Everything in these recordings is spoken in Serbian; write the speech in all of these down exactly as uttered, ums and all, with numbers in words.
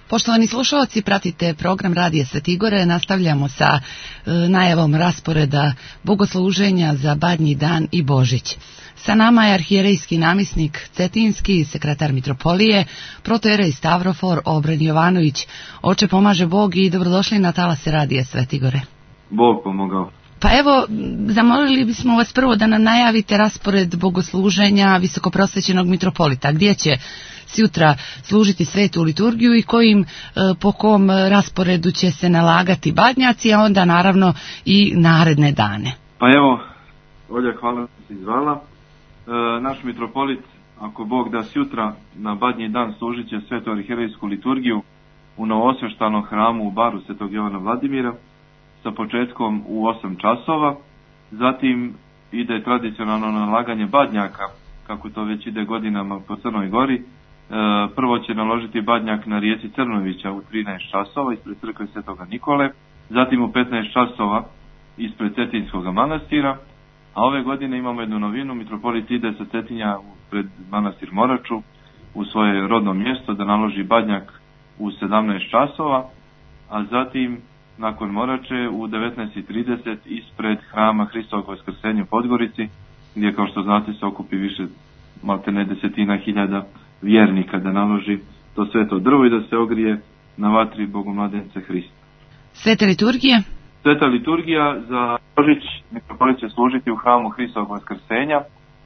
Poštovani slušalci, pratite program Radija Svetigore. Nastavljamo sa e, najavom rasporeda bogosluženja za Badnji dan i Božić. Sa nama je arhijerejski namjesnik Cetinski, sekretar mitropolije, protojerej Stavrofor Obren Jovanović. Oče, pomaže Bog i dobrodošli na talase Radija Svetigore. Bog pomogao. Pa evo, zamolili bismo vas prvo da nam najavite raspored bogosluženja visokoprosvećenog mitropolita. Gdje će sutra služiti svetu liturgiju i kojim, po kom rasporedu će se nalagati badnjaci, a onda naravno i naredne dane. Pa evo, Olja, hvala da si izvala. E, naš mitropolit, ako Bog da, sutra na Badnji dan služit će svetu arhijerejsku liturgiju u novoosveštanom hramu u Baru Svetog Jovana Vladimira sa početkom u osam časova. Zatim ide tradicionalno nalaganje badnjaka, kako to već ide godinama po Crnoj Gori. E, prvo će naložiti badnjak na rijeci Crnovića u trinaest časova ispred crkve Svetoga Nikole, zatim u petnaest časova ispred Cetinskog manastira, a ove godine imamo jednu novinu, mitropolit ide sa Cetinja pred manastir Moraču u svoje rodno mjesto da naloži badnjak u sedamnaest časova, a zatim nakon Morače u devetnaest i trideset ispred hrama Hristovog Vaskrsenja u Podgorici, gdje kao što znate se okupi više maltene desetina hiljada vjernika da naloži to sveto drvo i da se ogrije na vatri Bogomladence Hrista. Sveta liturgija? Sveta liturgija za Božić mitropolit će služiti u hramu Hristovog Vaskrsenja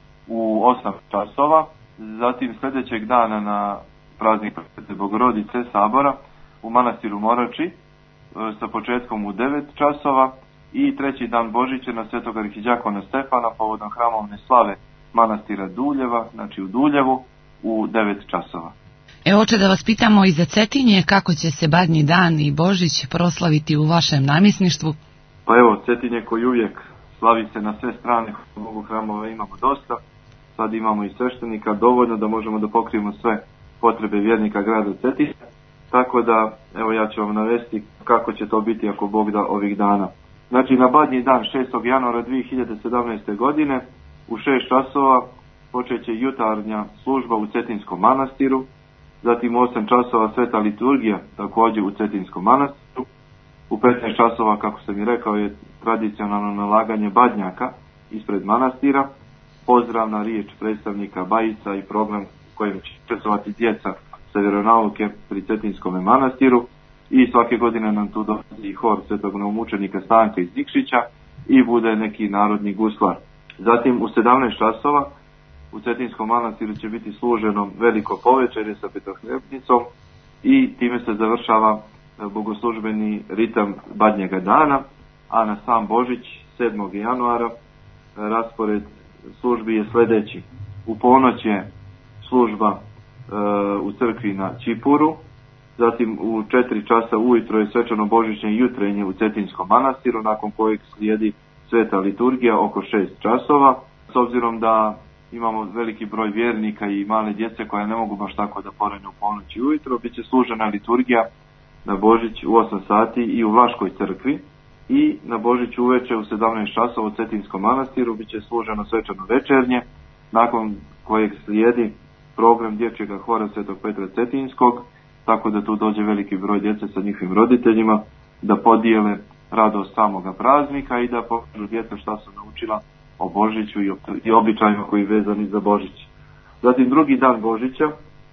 u osam časova, zatim sljedećeg dana na praznik Presvete Bogorodice Sabora u manastiru Morači sa početkom u devet časova i treći dan Božića na Svetog arhidijakona Stefana povodom hramovne slave manastira Duljeva, znači u Duljevu, u devet časova. Evo, oče, da vas pitamo i za Cetinje, kako će se Badnji dan i Božić proslaviti u vašem namjesništvu? Pa evo, Cetinje koji uvijek slavi se na sve strane, mogu hramova imamo dosta, sad imamo i sveštenika dovoljno da možemo da pokrijemo sve potrebe vjernika grada Cetinja, tako da, evo ja ću vam navesti kako će to biti ako Bog da ovih dana. Znači, na Badnji dan šestog januara dvije hiljade sedamnaeste. godine u šest časova počet će jutarnja služba u Cetinskom manastiru, zatim u osam časova sveta liturgija također u Cetinskom manastiru, u petnaest časova, kako sam i rekao, je tradicionalno nalaganje badnjaka ispred manastira, pozdravna riječ predstavnika Bajica i program kojim će učestvovati djeca sa vjeronauke pri Cetinskom manastiru i svake godine nam tu dolazi i hor svetog novomučenika Stanka iz Nikšića i bude neki narodni guslar. Zatim u sedamnaest časova u Cetinskom manastiru će biti služeno veliko povečerje sa petohljebnicom i time se završava bogoslužbeni ritam Badnjega dana, a na sam Božić sedmog januara raspored službi je sljedeći. U ponoć je služba e, u crkvi na Čipuru, zatim u četiri časa ujutro je svečano božićnje jutrenje u Cetinskom manastiru, nakon kojeg slijedi sveta liturgija oko šest časova. S obzirom da imamo veliki broj vjernika i male djece koja ne mogu baš tako da porane u ponoć i ujutro, bit će služena liturgija na Božić u osam sati i u Vlaškoj crkvi i na Božić uveče u sedamnaest časova u Cetinskom manastiru bit će služeno svečano večernje, nakon kojeg slijedi program dječjega hora Svetog Petra Cetinskog, tako da tu dođe veliki broj djece sa njihovim roditeljima da podijele radost samoga praznika i da pokažu djeca šta su naučila o Božiću i običajima koji vezani za Božić. Zatim drugi dan Božića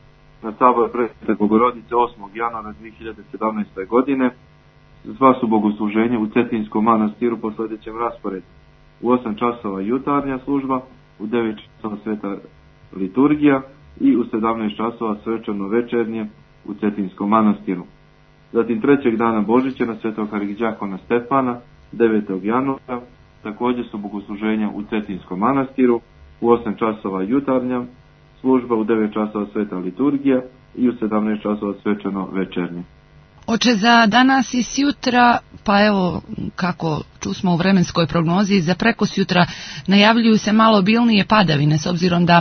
na Saboru Presvete Bogorodice osmog januara dvije hiljade sedamnaeste. godine sva su bogosluženja u Cetinskom manastiru po sljedećem rasporedu. U osam časova jutarnja služba, u devet časova sveta liturgija i u sedamnaest časova svečano večernje u Cetinskom manastiru. Zatim trećeg dana Božića na Svetog arhidijakona Stefana devetog januara također su bogosluženja u Cetinskom manastiru, u osam časova jutarnja služba, u devet časova sveta liturgija i u sedamnaest časova svečano večernje. Oče, za danas i sjutra, pa evo kako čusmo u vremenskoj prognozi, za prekosjutra najavljuju se malo obilnije padavine, s obzirom da e,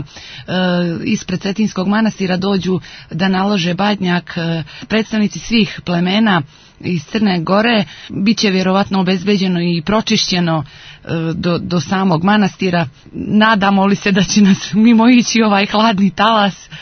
ispred Cetinskog manastira dođu da nalože badnjak e, predstavnici svih plemena iz Crne Gore. Biće vjerovatno obezbeđeno i pročišćeno e, do, do samog manastira. Nadamo li se da će nas mimo ići ovaj hladni talas?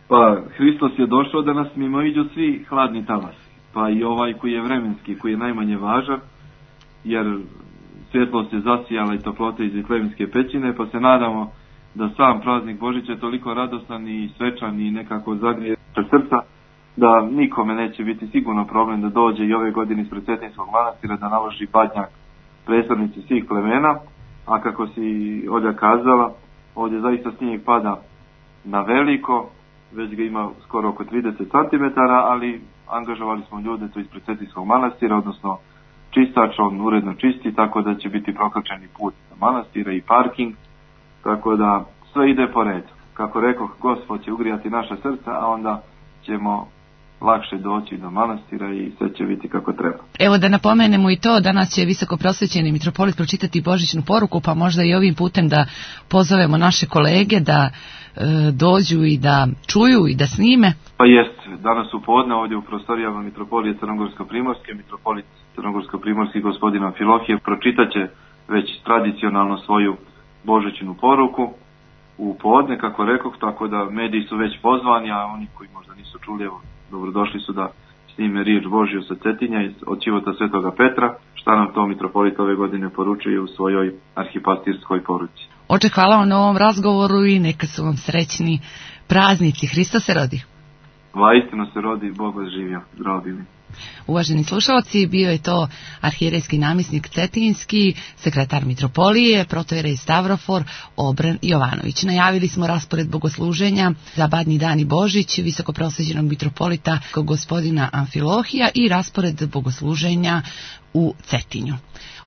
Pa Hristos je došao da nas mimoiđu svi hladni talasi, pa i ovaj koji je vremenski, koji je najmanje važan, jer svjetlost je zasijala i toplote iz Vitlevinske pećine, pa se nadamo da sam praznik Božića je toliko radostan i svečan i nekako zagrije srca, da nikome neće biti sigurno problem da dođe i ove godine ispred Cetinskog manastira da naloži badnjak predstavnici svih plemena, a kako si Olja kazala, ovdje zaista snijeg pada na veliko, već ga ima skoro oko trideset centimetara, ali angažovali smo ljude tu ispred Cetinskog manastira, odnosno čistač, on uredno čisti, tako da će biti prokrčeni put na manastira i parking, tako da sve ide po redu. Kako rekoh, Gospod će ugrijati naša srca, a onda ćemo lakše doći do manastira i sve će biti kako treba. Evo da napomenemo i to, danas će visoko prosvećeni mitropolit pročitati božićnu poruku, pa možda i ovim putem da pozovemo naše kolege da e, dođu i da čuju i da snime. Pa jest, danas u podne ovdje u prostorijama mitropolije Crnogorsko-Primorske, mitropolit Crnogorsko-Primorski gospodin Amfilohije pročitat će već tradicionalno svoju božićnu poruku u podne, kako rekoh, tako da mediji su već pozvani, a oni koji možda nisu čuli, evo, dobrodošli su da snime riječ Božju sa Cetinja od života Svetoga Petra, šta nam to mitropolit ove godine poručuje u svojoj arhipastirskoj poruci. Oče, hvala vam na ovom razgovoru i neka su vam srećni praznici. Hristos se rodi. Vaistinu se rodi, Bog vas živio. Zdravo bili. Uvaženi slušalci, bio je to arhijerejski namjesnik Cetinski, sekretar mitropolije, protojerej Stavrofor Obren Jovanović. Najavili smo raspored bogosluženja za Badnji dan i Božić visokoprosvećenog mitropolita gospodina Amfilohija i raspored bogosluženja u Cetinju.